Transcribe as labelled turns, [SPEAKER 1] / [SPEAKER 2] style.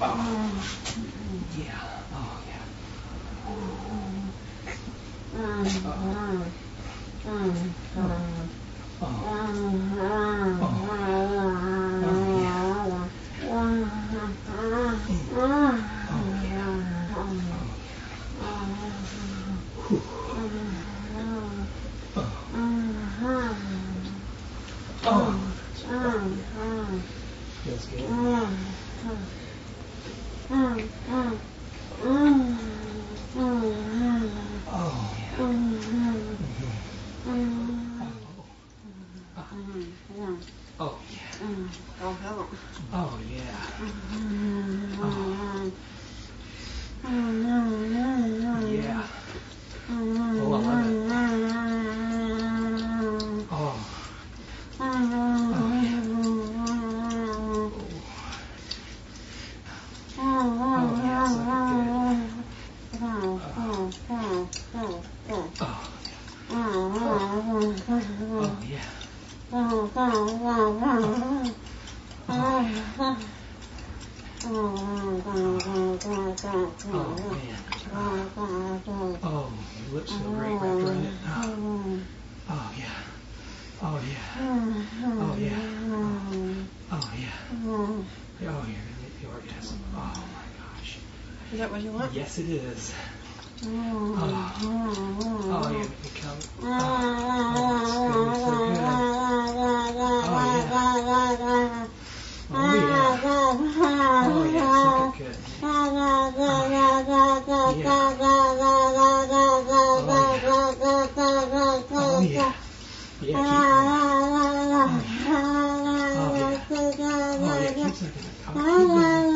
[SPEAKER 1] Yeah. Oh, yeah. Feels good. Oh, yeah. Oh, yeah. Yeah. Oh, I love it. Oh. Oh, your lips feel great wrapped around it. Oh, yeah. Oh, yeah. Oh, yeah. Oh, yeah. Oh, you're going to get the orgasm. Oh, my gosh.
[SPEAKER 2] Is that what you want?
[SPEAKER 1] Yes, it is. Oh, you make me come. Oh, it's going to be so good. Oh, yeah. Oh, yeah. Oh, yeah. Suck it good. Oh, yeah. Oh, yeah. Yeah, keep going. Oh, yeah. Oh, yeah. Keep sucking it. Oh, keep going.